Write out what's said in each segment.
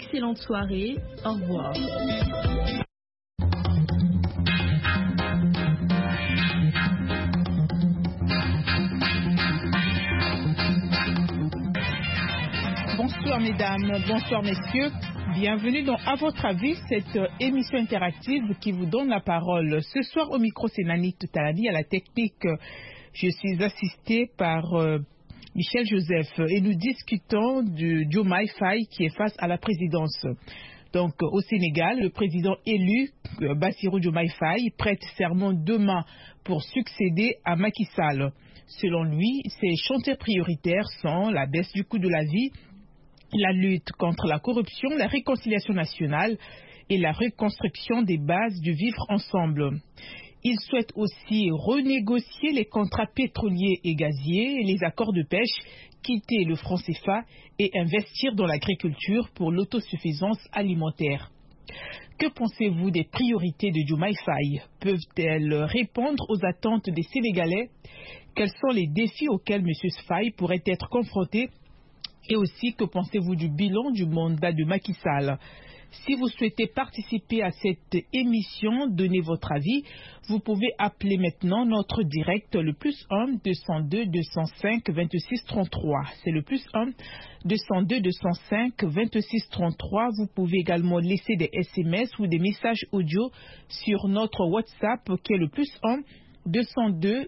excellente soirée. Au revoir. Bonsoir mesdames, bonsoir messieurs. Bienvenue dans À votre avis, cette émission interactive qui vous donne la parole. Ce soir au micro, c'est Nani Talani à la technique. Je suis assistée par Michel Joseph et nous discutons du Diomaye Faye qui est face à la présidence. Donc au Sénégal, le président élu, Bassirou Diomaye Faye, prête serment demain pour succéder à Macky Sall. Selon lui, ses chantiers prioritaires sont la baisse du coût de la vie, la lutte contre la corruption, la réconciliation nationale et la reconstruction des bases du vivre ensemble. Il souhaite aussi renégocier les contrats pétroliers et gaziers, les accords de pêche, quitter le franc CFA et investir dans l'agriculture pour l'autosuffisance alimentaire. Que pensez-vous des priorités de Diomaye Faye? Peuvent-elles répondre aux attentes des Sénégalais? Quels sont les défis auxquels M. Faye pourrait être confronté? Et aussi, que pensez-vous du bilan du mandat de Macky Sall? Si vous souhaitez participer à cette émission, donnez votre avis. Vous pouvez appeler maintenant notre direct le +1 202 205 26 33. C'est le +1 202 205 26 33. Vous pouvez également laisser des SMS ou des messages audio sur notre WhatsApp qui est le +1 202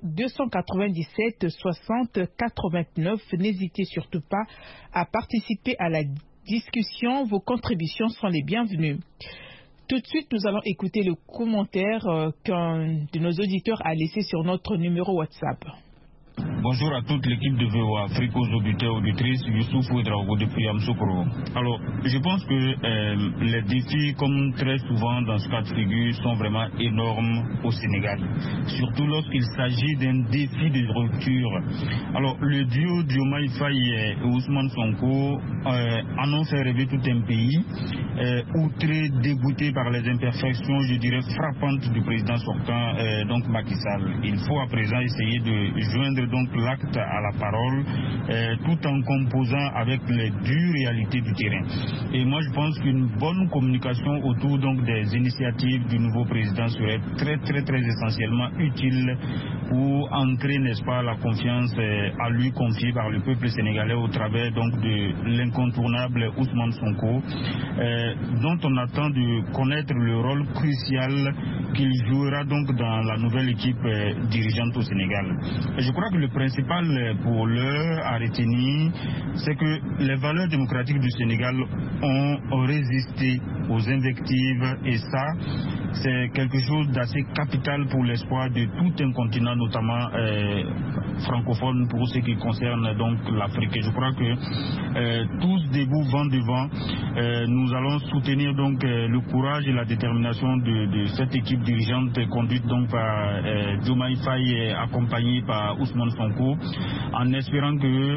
297 60 89. N'hésitez surtout pas à participer à la discussion. Vos contributions sont les bienvenues. Tout de suite, nous allons écouter le commentaire qu'un de nos auditeurs a laissé sur notre numéro WhatsApp. Bonjour à toute l'équipe de VOA Afrique, aux auditeurs et auditrices, Youssouf Ouedraogo depuis Amsokoro. Alors, je pense que les défis, comme très souvent dans ce cas de figure, sont vraiment énormes au Sénégal. Surtout lorsqu'il s'agit d'un défi de rupture. Alors, le duo Diomaye Faye et Ousmane Sonko en ont fait rêver tout un pays, outré, dégoûté par les imperfections, je dirais, frappantes du président sortant, donc Macky Sall. Il faut à présent essayer de joindre donc l'acte à la parole, tout en composant avec les dures réalités du terrain. Et moi je pense qu'une bonne communication autour donc des initiatives du nouveau président serait très essentiellement utile pour ancrer, n'est-ce pas, la confiance à lui confiée par le peuple sénégalais au travers donc de l'incontournable Ousmane Sonko, dont on attend de connaître le rôle crucial qu'il jouera donc dans la nouvelle équipe dirigeante au Sénégal. Et je crois que le principal pour l'heure à retenir, c'est que les valeurs démocratiques du Sénégal ont résisté aux invectives et ça, c'est quelque chose d'assez capital pour l'espoir de tout un continent, notamment francophone pour ce qui concerne donc l'Afrique. Et je crois que tous debout, vent devant, nous allons soutenir donc le courage et la détermination de cette équipe dirigeante conduite donc par Diomaye Faye, accompagné par Ousmane Sonko, en espérant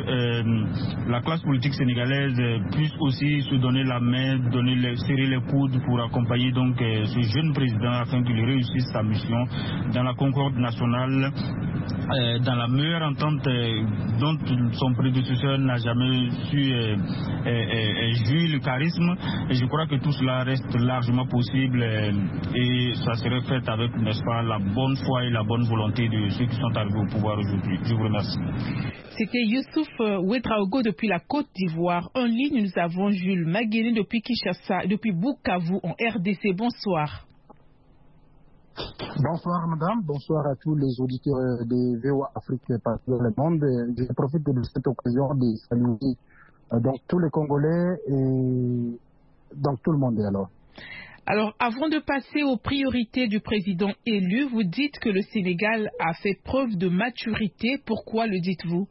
que la classe politique sénégalaise puisse aussi se donner la main, serrer les coudes pour accompagner donc ce jeune président afin qu'il réussisse sa mission dans la concorde nationale, dans la meilleure entente dont son prédécesseur n'a jamais su jouir le charisme. Et je crois que tout cela reste largement possible et ça serait fait avec, n'est-ce pas, la bonne foi et la bonne volonté de ceux qui sont arrivés au pouvoir aujourd'hui. Je vous remercie. C'était Youssouf Ouedraogo depuis la Côte d'Ivoire. En ligne, nous avons Jules Maguéné depuis Kinshasa, depuis Bukavu en RDC. Bonsoir. Bonsoir madame, bonsoir à tous les auditeurs de VOA Afrique partout dans le monde. Je profite de cette occasion de saluer donc tous les Congolais et donc tout le monde alors. Alors, avant de passer aux priorités du président élu, vous dites que le Sénégal a fait preuve de maturité. Pourquoi le dites-vous?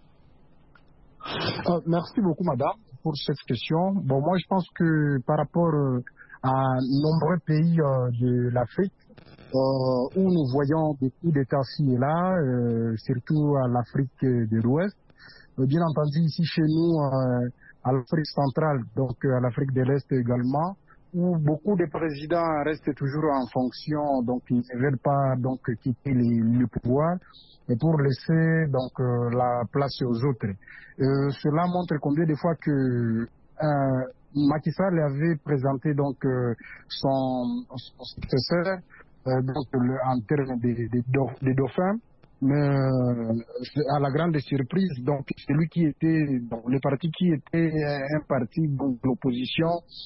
Merci beaucoup madame pour cette question. Bon, moi je pense que par rapport à nombreux pays de l'Afrique, où nous voyons des coups d'État ci et là, surtout à l'Afrique de l'Ouest. Bien entendu, ici chez nous, à l'Afrique centrale, donc à l'Afrique de l'Est également, où beaucoup de présidents restent toujours en fonction, donc ils ne veulent pas donc quitter le pouvoir, et pour laisser donc la place aux autres. Cela montre combien de fois que Macky Sall avait présenté donc son successeur en termes des dauphins, mais à la grande surprise, donc celui qui était le parti qui était un parti de l'opposition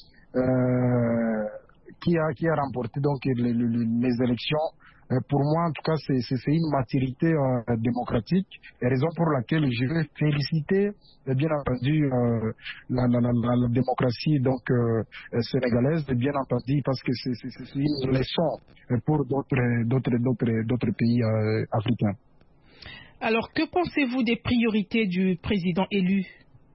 qui a remporté donc les élections. Pour moi, en tout cas, c'est une maturité démocratique, et raison pour laquelle je vais féliciter, bien entendu, la démocratie donc sénégalaise, bien entendu, parce que c'est une leçon pour d'autres pays africains. Alors, que pensez-vous des priorités du président élu?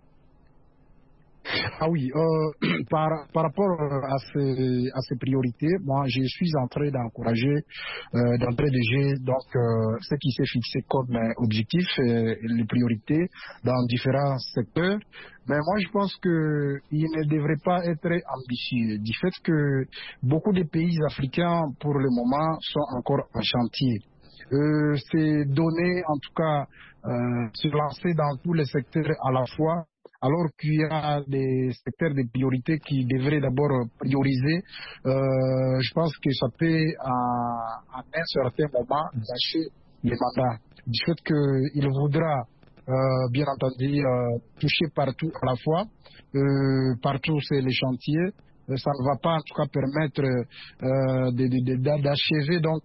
Ah oui, par rapport à ces priorités, moi je suis en train d'encourager, donc ce qui s'est fixé comme objectif, les priorités dans différents secteurs. Mais moi je pense qu'il ne devrait pas être ambitieux du fait que beaucoup de pays africains pour le moment sont encore en chantier. C'est donner, en tout cas, se lancer dans tous les secteurs à la fois, alors qu'il y a des secteurs de priorité qui devraient d'abord prioriser. Je pense que ça peut, à un certain moment, gâcher les mandats. Du fait qu'il voudra, bien entendu, toucher partout à la fois. Partout, c'est les chantiers. Ça ne va pas, en tout cas, permettre d'achever, donc,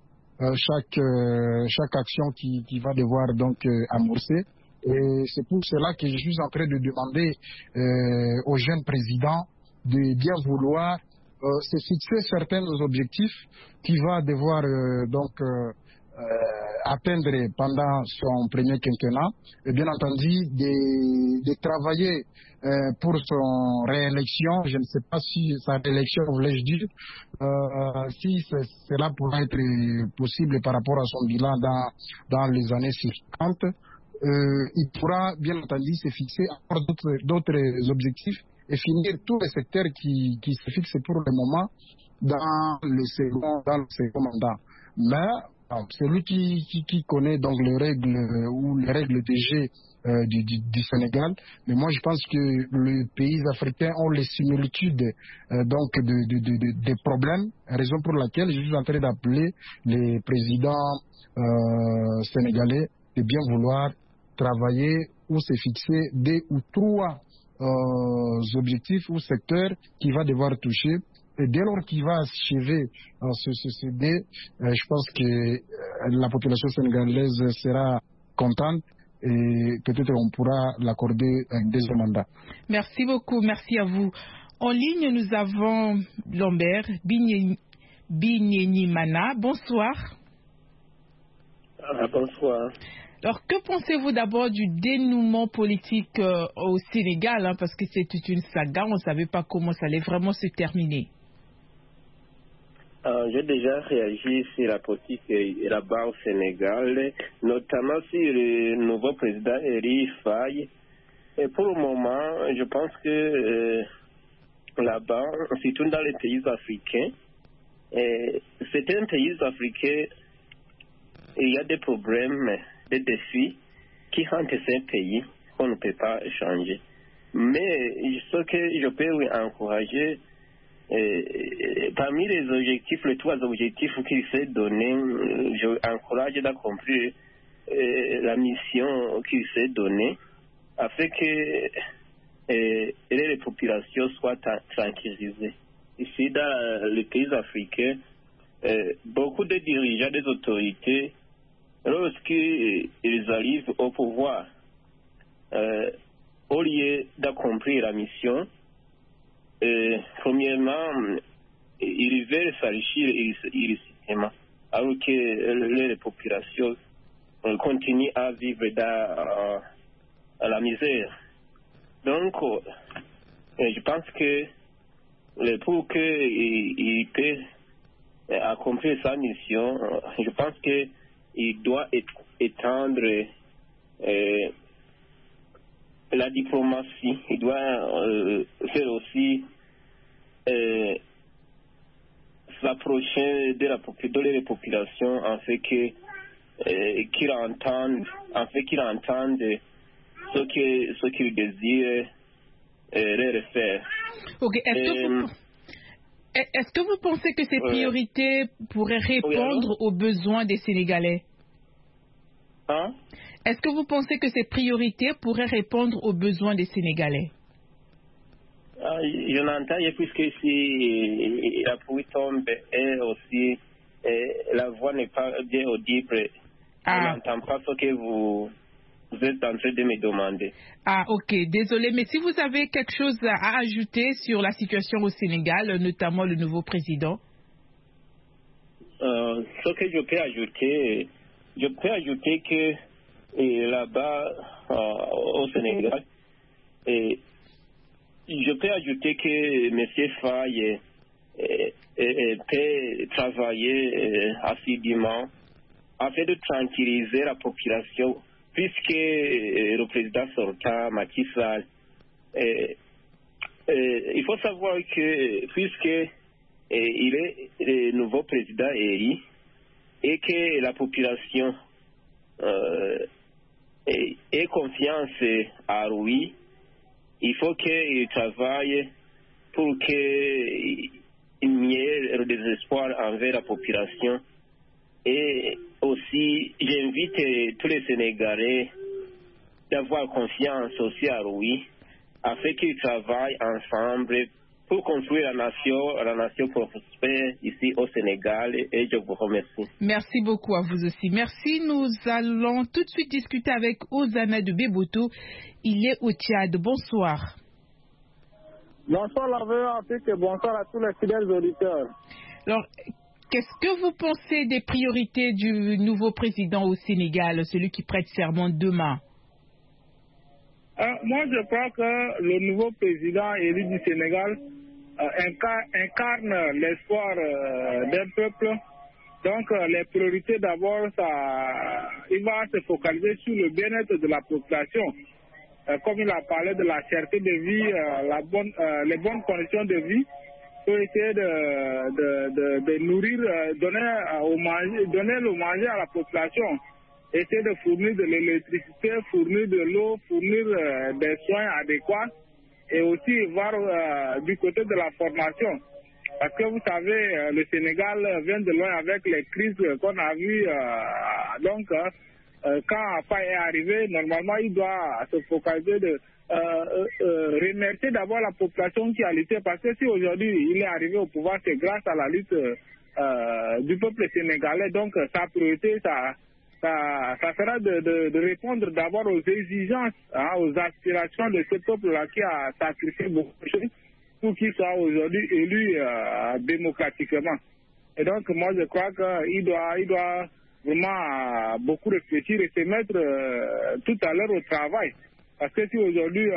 chaque action qui va devoir donc amorcer. Et c'est pour cela que je suis en train de demander au jeune président de bien vouloir se fixer certains objectifs qu'il va devoir atteindre pendant son premier quinquennat, et bien entendu de travailler pour son réélection. Je ne sais pas si sa réélection, voulais-je dire, si cela pourra être possible par rapport à son bilan dans les années suivantes. Il pourra bien entendu se fixer encore d'autres objectifs et finir tous les secteurs qui se fixent pour le moment dans le second mandat. Mais celui qui connaît donc les règles des jeux du Sénégal, mais moi je pense que les pays africains ont les similitudes donc des problèmes, raison pour laquelle je suis en train d'appeler les présidents sénégalais de bien vouloir travailler ou se fixer 2 ou 3 objectifs ou secteurs qu'il va devoir toucher. Et dès lors qu'il va achever ce dé, je pense que la population sénégalaise sera contente et peut-être on pourra l'accorder un deuxième mandat. Merci beaucoup, merci à vous. En ligne, nous avons Lambert Bignenimana. Bonsoir. Bonsoir. Alors, que pensez-vous d'abord du dénouement politique au Sénégal, parce que c'est toute une saga, on ne savait pas comment ça allait vraiment se terminer. J'ai déjà réagi sur la politique là-bas au Sénégal, notamment sur le nouveau président Eri Faye. Et pour le moment, je pense que là-bas, surtout dans les pays africains, c'est un pays africain, il y a des problèmes, des défis qui rendent ces pays qu'on ne peut pas changer. Mais ce que je peux lui encourager, parmi les objectifs, les 3 objectifs qu'il s'est donné, je encourage d'accomplir la mission qu'il s'est donnée afin que les populations soient tranquillisées. Ici, dans les pays africains, beaucoup de dirigeants, des autorités, lorsqu'ils arrivent au pouvoir, au lieu d'accomplir la mission, premièrement, ils veulent s'enrichir illicitement, alors que les populations continuent à vivre dans la misère. Donc, je pense que pour qu'il puisse accomplir sa mission, je pense qu'il doit étendre la diplomatie. Il doit faire aussi s'approcher de la population en fait qu'il entende ce qu'il désire leur faire. Ok. Est-ce que vous pensez que ces priorités pourraient répondre aux besoins des Sénégalais? Hein? Est-ce que vous pensez que ces priorités pourraient répondre aux besoins des Sénégalais? Je n'entends pas, puisque si la pluie tombe et aussi la voix n'est pas bien audible, je n'entends pas ce que vous êtes en train de me demander. Ah, ok, désolé, mais si vous avez quelque chose à ajouter sur la situation au Sénégal, notamment le nouveau président. Ce que je peux ajouter que là-bas au Sénégal, je peux ajouter que M. Faye peut travailler assidûment afin de tranquilliser la population, puisque le président sortant, Macky Sall, il faut savoir que puisque il est le nouveau président élu et que la population ait confiance à lui, il faut qu'il travaille pour qu'il y ait le désespoir envers la population. Et aussi, j'invite tous les Sénégalais d'avoir confiance aussi à lui, afin qu'ils travaillent ensemble pour construire la nation prospère ici au Sénégal. Et je vous remercie. Merci beaucoup à vous aussi. Merci. Nous allons tout de suite discuter avec Ozana de Beboto. Il est au Tchad. Bonsoir. Bonsoir la VOA Afrique et bonsoir à tous les fidèles auditeurs. Alors, qu'est-ce que vous pensez des priorités du nouveau président au Sénégal, celui qui prête serment demain? Moi, je crois que le nouveau président élu du Sénégal incarne l'espoir d'un peuple. Donc, les priorités d'abord, il va se focaliser sur le bien-être de la population. Comme il a parlé de la cherté de vie, les bonnes conditions de vie, pour essayer de nourrir, donner le manger à la population, essayer de fournir de l'électricité, fournir de l'eau, fournir des soins adéquats et aussi voir du côté de la formation. Parce que vous savez, le Sénégal vient de loin avec les crises qu'on a vues. Quand APA est arrivé, normalement, il doit se focaliser de remercier d'abord la population qui a lutté. Parce que si aujourd'hui il est arrivé au pouvoir, c'est grâce à la lutte du peuple sénégalais. Donc, sa priorité, ça sera de répondre d'abord aux exigences, aux aspirations de ce peuple-là qui a sacrifié beaucoup de choses pour qu'il soit aujourd'hui élu démocratiquement. Et donc, moi, je crois qu'il doit vraiment beaucoup réfléchir et se mettre tout à l'heure au travail. Parce que si aujourd'hui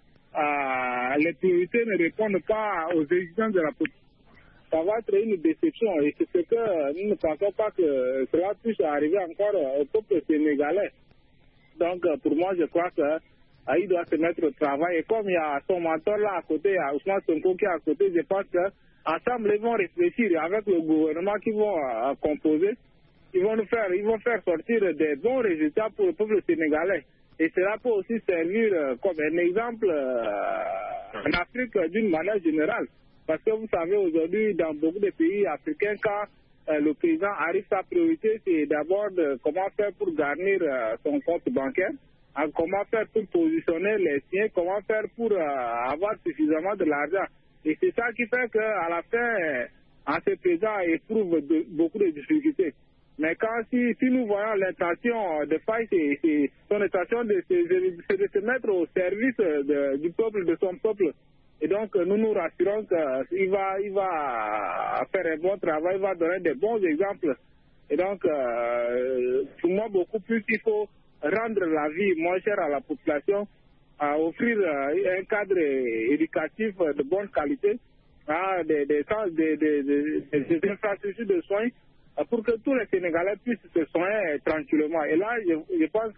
les priorités ne répondent pas aux exigences de la population, ça va être une déception. Et c'est ce que nous ne pensons pas que cela puisse arriver encore au peuple sénégalais. Donc, pour moi, je crois qu'il doit se mettre au travail. Et comme il y a son mentor là à côté, il y a Ousmane Sonko qui est à côté, je pense qu'ensemble, ils vont réfléchir avec le gouvernement qu'ils vont composer. Ils vont faire sortir des bons résultats pour le peuple sénégalais. Et cela peut aussi servir comme un exemple en Afrique d'une manière générale. Parce que vous savez, aujourd'hui, dans beaucoup de pays africains, quand le président arrive, sa priorité, c'est d'abord comment faire pour garnir son compte bancaire, comment faire pour positionner les siens, comment faire pour avoir suffisamment de l'argent. Et c'est ça qui fait qu'à la fin, ce président éprouve beaucoup de difficultés. Mais si nous voyons l'intention de Faye, c'est son intention c'est de se mettre au service du peuple, de son peuple. Et donc, nous nous rassurons qu'il va faire un bon travail, il va donner des bons exemples. Et donc, pour moi, beaucoup plus, il faut rendre la vie moins chère à la population, offrir un cadre éducatif de bonne qualité, des infrastructures de soins, pour que tous les Sénégalais puissent se soigner tranquillement. Et là, je pense que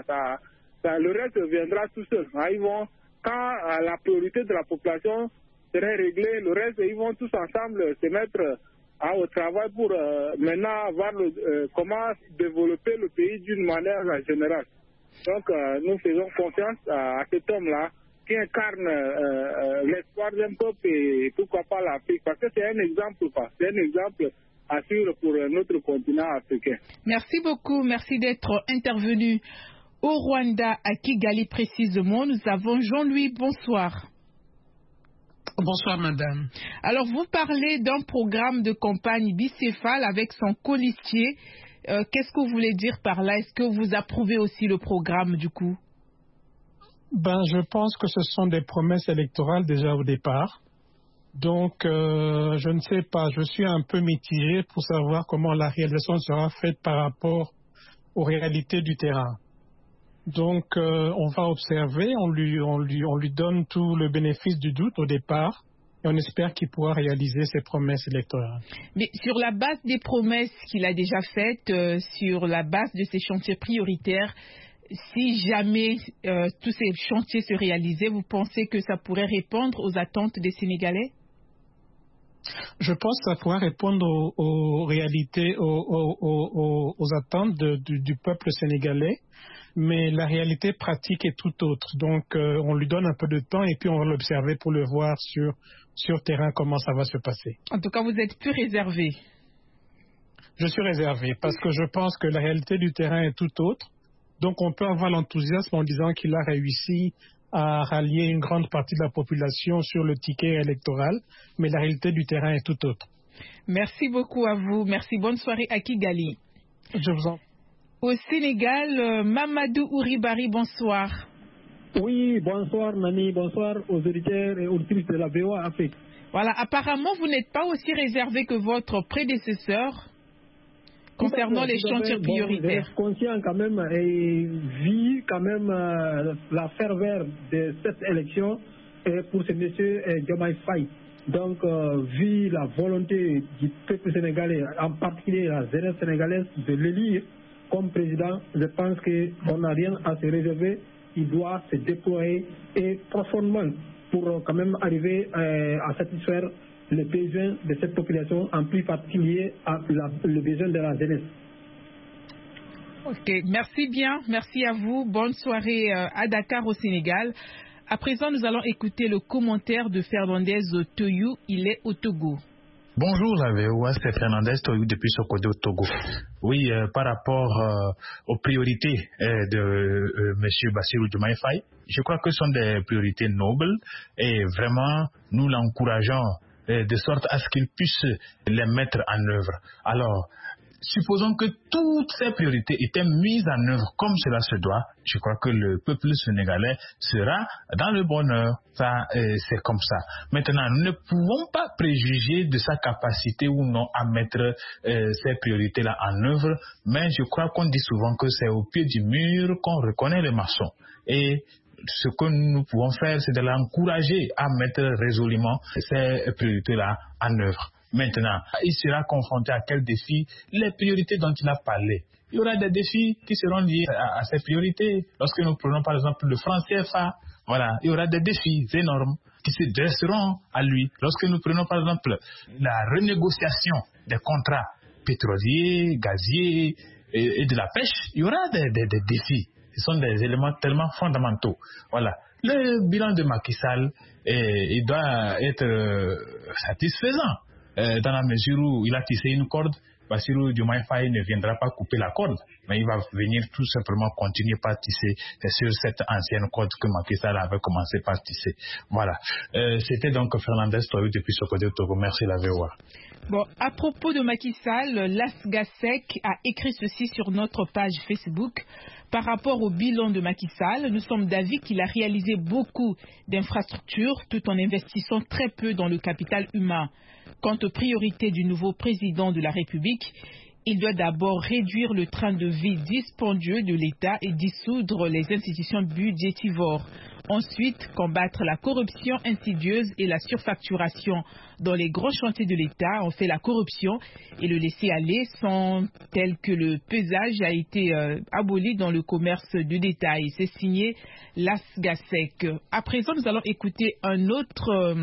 le reste viendra tout seul. Quand la priorité de la population serait réglée, le reste, ils vont tous ensemble se mettre au travail pour maintenant voir comment développer le pays d'une manière générale. Donc, nous faisons confiance à cet homme-là qui qui incarne l'espoir d'un peuple et pourquoi pas l'Afrique. Parce que c'est un exemple, c'est un exemple à suivre pour notre continent africain. Merci beaucoup, merci d'être intervenu au Rwanda, à Kigali précisément. Nous avons Jean-Louis, bonsoir. Bonsoir madame. Alors vous parlez d'un programme de campagne bicéphale avec son colistier. Qu'est-ce que vous voulez dire par là? Est-ce que vous approuvez aussi le programme du coup? Je pense que ce sont des promesses électorales déjà au départ. Donc, je ne sais pas, je suis un peu mitigé pour savoir comment la réalisation sera faite par rapport aux réalités du terrain. Donc, on va observer, on lui donne tout le bénéfice du doute au départ et on espère qu'il pourra réaliser ses promesses électorales. Mais sur la base des promesses qu'il a déjà faites, sur la base de ses chantiers prioritaires, si jamais tous ces chantiers se réalisaient, vous pensez que ça pourrait répondre aux attentes des Sénégalais? Je pense que ça pourra répondre aux réalités, aux attentes du peuple sénégalais, mais la réalité pratique est tout autre. Donc, on lui donne un peu de temps et puis on va l'observer pour le voir sur terrain comment ça va se passer. En tout cas, vous êtes plus réservé. Je suis réservé parce que je pense que la réalité du terrain est tout autre. Donc, on peut avoir l'enthousiasme en disant qu'il a réussi à rallier une grande partie de la population sur le ticket électoral, mais la réalité du terrain est tout autre. Merci beaucoup à vous. Merci. Bonne soirée à Kigali. Je vous en prie. Au Sénégal, Mamadou Ouribari, bonsoir. Oui, bonsoir Nani, bonsoir aux auditeurs et auditrices de la VOA Afrique. Voilà, apparemment vous n'êtes pas aussi réservé que votre prédécesseur concernant les chantiers prioritaires. Je suis conscient quand même et vu quand même la ferveur de cette élection pour ce monsieur Diomaye Faye. Donc, vu la volonté du peuple sénégalais, en particulier la jeunesse sénégalaise, de l'élire comme président, je pense qu'on n'a rien à se réserver. Il doit se déployer et profondément pour quand même arriver à satisfaire les besoins de cette population, en plus particulier le besoin de la jeunesse. Ok, merci bien, merci à vous. Bonne soirée à Dakar au Sénégal. À présent, nous allons écouter le commentaire de Fernandez Toyou. Il est au Togo. Bonjour la VOA, c'est Fernandez Toyou depuis Sokodé au Togo. Oui, par rapport aux priorités de M. Bassirou Diomaye Faye, je crois que ce sont des priorités nobles et vraiment nous l'encourageons de sorte à ce qu'il puisse les mettre en œuvre. Alors, supposons que toutes ces priorités étaient mises en œuvre comme cela se doit, je crois que le peuple sénégalais sera dans le bonheur. Ça, c'est comme ça. Maintenant, nous ne pouvons pas préjuger de sa capacité ou non à mettre ces priorités-là en œuvre, mais je crois qu'on dit souvent que c'est au pied du mur qu'on reconnaît les maçons. Et ce que nous pouvons faire, c'est de l'encourager à mettre résolument ces priorités-là en œuvre. Maintenant, il sera confronté à quels défis? Les priorités dont il a parlé. Il y aura des défis qui seront liés à ces priorités. Lorsque nous prenons par exemple le franc CFA, voilà, il y aura des défis énormes qui se dresseront à lui. Lorsque nous prenons par exemple la renégociation des contrats pétroliers, gaziers et de la pêche, il y aura des défis. Ce sont des éléments tellement fondamentaux. Voilà. Le bilan de Macky Sall, il doit être satisfaisant dans la mesure où il a tissé une corde. Bassirou Diomaye Faye ne viendra pas couper la corde, mais il va venir tout simplement continuer par tisser sur cette ancienne corde que Macky Sall avait commencé par tisser. Voilà. C'était donc Fernandez Toyou depuis Sokodé Togo. Merci la VOA. Bon, à propos de Macky Sall, l'Asgasec a écrit ceci sur notre page Facebook. Par rapport au bilan de Macky Sall, nous sommes d'avis qu'il a réalisé beaucoup d'infrastructures tout en investissant très peu dans le capital humain. Quant aux priorités du nouveau président de la République, il doit d'abord réduire le train de vie dispendieux de l'État et dissoudre les institutions budgétivores. Ensuite, combattre la corruption insidieuse et la surfacturation. Dans les grands chantiers de l'État, on fait la corruption et le laisser-aller sans tel que le pesage a été aboli dans le commerce de détail. C'est signé l'Asgasec. À présent, nous allons écouter un autre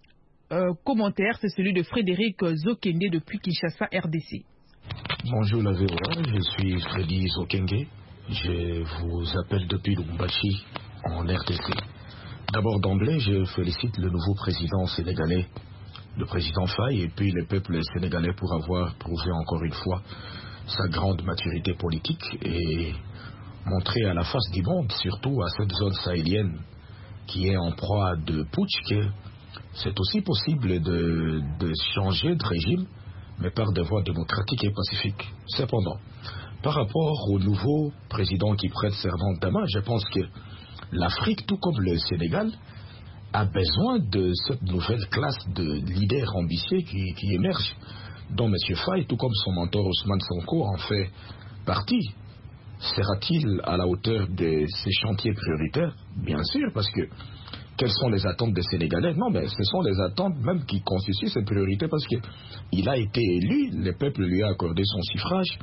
commentaire, c'est celui de Frédéric Zokenge depuis Kinshasa, RDC. Bonjour la VOA, je suis Frédéric Zokenge. Je vous appelle depuis Lubumbashi en RDC. D'abord d'emblée, je félicite le nouveau président sénégalais, le président Faye, et puis le peuple sénégalais pour avoir prouvé encore une fois sa grande maturité politique et montré à la face du monde, surtout à cette zone sahélienne qui est en proie de putsch, que c'est aussi possible de changer de régime, mais par des voies démocratiques et pacifiques. Cependant, par rapport au nouveau président qui prête serment demain, je pense que l'Afrique, tout comme le Sénégal, a besoin de cette nouvelle classe de leaders ambitieux qui émerge, dont M. Faye, tout comme son mentor Ousmane Sonko, en fait partie. Sera-t-il à la hauteur de ces chantiers prioritaires? Bien sûr, parce que quelles sont les attentes des Sénégalais? Non, mais ce sont les attentes même qui constituent ces priorités, parce qu'il a été élu, le peuple lui a accordé son suffrage.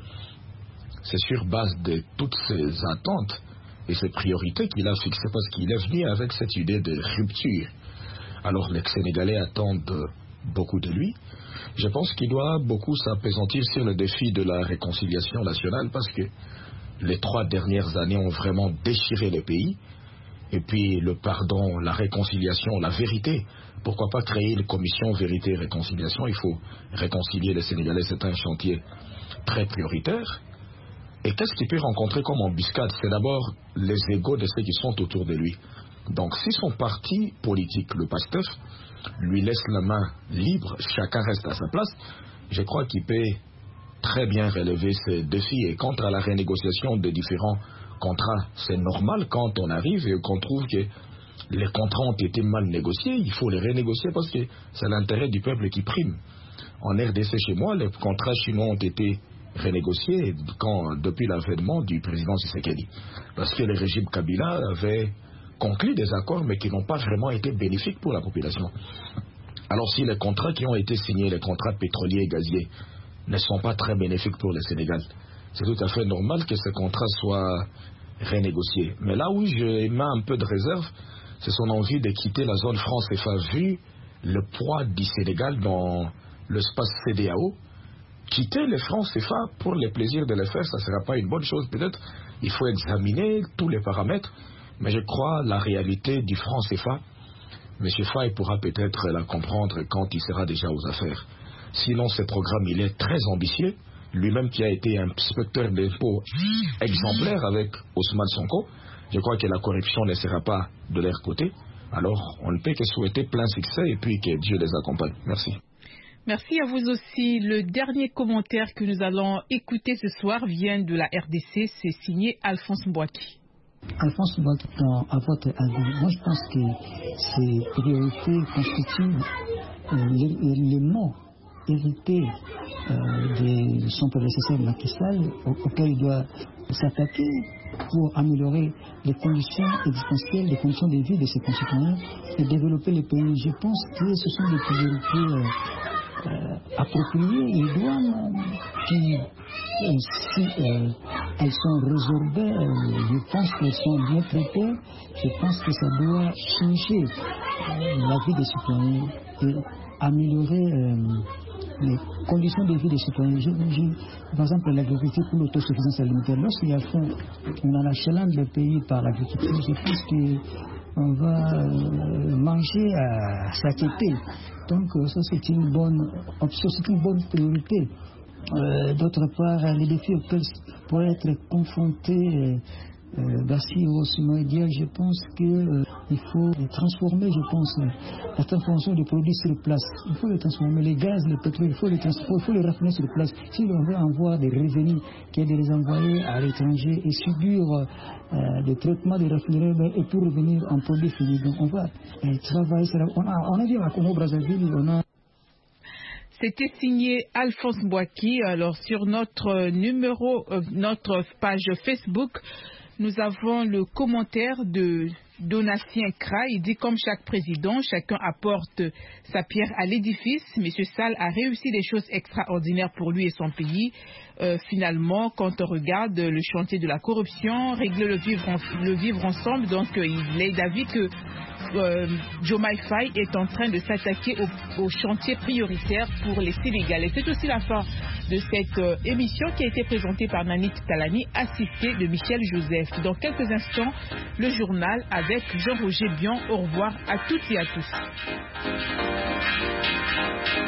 C'est sur base de toutes ces attentes et ces priorités qu'il a fixées, parce qu'il est venu avec cette idée de rupture. Alors les Sénégalais attendent beaucoup de lui. Je pense qu'il doit beaucoup s'appesantir sur le défi de la réconciliation nationale, parce que les 3 dernières années ont vraiment déchiré le pays. Et puis le pardon, la réconciliation, la vérité. Pourquoi pas créer une commission vérité et réconciliation? Il faut réconcilier les Sénégalais, c'est un chantier très prioritaire. Et qu'est-ce qu'il peut rencontrer comme embuscade? C'est d'abord les égos de ceux qui sont autour de lui. Donc si son parti politique, le PASTEF, lui laisse la main libre, chacun reste à sa place, je crois qu'il peut très bien relever ces défis. Et quant à la renégociation des différents contrats, c'est normal quand on arrive et qu'on trouve que les contrats ont été mal négociés, il faut les renégocier parce que c'est l'intérêt du peuple qui prime. En RDC chez moi, les contrats chinois ont été renégociés depuis l'avènement du président Tshisekedi. Parce que le régime Kabila avait conclu des accords mais qui n'ont pas vraiment été bénéfiques pour la population. Alors si les contrats qui ont été signés, les contrats pétroliers et gaziers, ne sont pas très bénéfiques pour le Sénégal, c'est tout à fait normal que ces contrats soient renégociés. Mais là où je mets un peu de réserve, c'est son envie de quitter la zone franc CFA, vu le poids du Sénégal dans l'espace CEDEAO. Quitter les francs CFA pour le plaisir de le faire, ça ne sera pas une bonne chose. Peut-être il faut examiner tous les paramètres, mais je crois la réalité du franc CFA, M. Faye pourra peut-être la comprendre quand il sera déjà aux affaires. Sinon, ce programme, il est très ambitieux. Lui-même qui a été un inspecteur d'impôts exemplaire avec Ousmane Sonko, je crois que la corruption ne sera pas de leur côté. Alors, on ne peut que souhaiter plein succès et puis que Dieu les accompagne. Merci. Merci à vous aussi. Le dernier commentaire que nous allons écouter ce soir vient de la RDC. C'est signé Alphonse Mbouaki. Alphonse Mbouaki, à votre avis, moi je pense que ces priorités constituent l'élément hérité de son prédécesseur Macky Sall, auquel il doit s'attaquer pour améliorer les conditions existentielles, les conditions de vie de ses concitoyens et développer le pays. Je pense que ce sont des priorités appropriées, idoines, qui, si elles sont résorbées, je pense qu'elles sont bien traitées. Je pense que ça doit changer la vie des citoyens et améliorer les conditions de vie des citoyens. Par exemple, l'agriculture pour l'autosuffisance alimentaire. Lorsqu'il y a fond, on a la challenge le pays par l'agriculture, je pense qu'on va manger à satiété. Donc ça c'est une bonne option, c'est une bonne priorité. D'autre part, les défis auxquels pourraient être confrontés Bassirou Soumaïdia, je pense qu'il faut transformer, la transformation des produits sur place. Il faut les transformer, les gaz, le pétrole, il faut les raffiner sur place. Si on veut avoir des revenus, qu'il y ait de les envoyer à l'étranger et subir le traitement des raffineries et pour revenir en produits finis. Donc on va travailler. On a vu à Congo-Brazzaville, C'était signé Alphonse Mbouaki. Alors sur notre notre page Facebook, nous avons le commentaire de Donatien Kra. Il dit: comme chaque président, chacun apporte sa pierre à l'édifice. Monsieur Sall a réussi des choses extraordinaires pour lui et son pays. Finalement, quand on regarde le chantier de la corruption, régler le vivre ensemble, donc il est d'avis que Diomaye Faye est en train de s'attaquer au chantier prioritaire pour les Sénégalais. C'est aussi la fin de cette émission qui a été présentée par Nanit Talani, assistée de Michel Joseph. Dans quelques instants, le journal avec Jean-Roger Bion. Au revoir à toutes et à tous.